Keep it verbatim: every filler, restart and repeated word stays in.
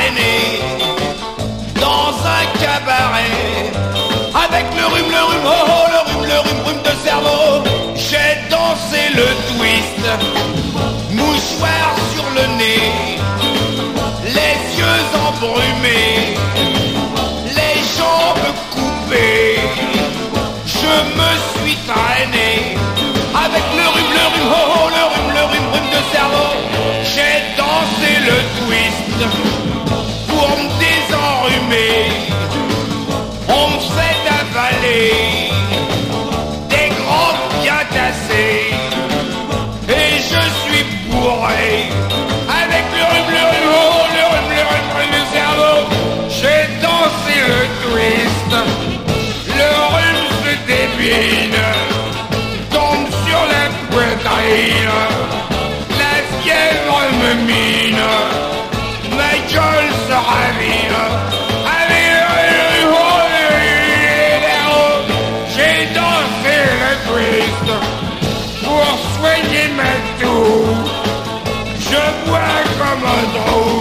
traîné dans un cabaret avec le rhume, le rhume, oh, oh, le rhume, le rhume, rhume de cerveau. J'ai dansé le twist, mouchoir sur le nez, les yeux embrumés, les jambes coupées. Je me suis traîné avec le rhume, le rhume, oh, oh, le rhume, le rhume, rhume de cerveau. J'ai dansé le twist pour me désenrhumer. On me fait avaler des grands bien tassés et je suis bourré avec le rhume, le rhume, oh, le rhume, le rhume, rhume du cerveau. J'ai dansé le twist, le rhume se débine, tombe sur la poitrine, la fièvre me mine, ma gueule se ravine. Avec le rhume, oh, le rhume, j'ai dansé le twist pour soigner ma toux. Je bois comme un trou.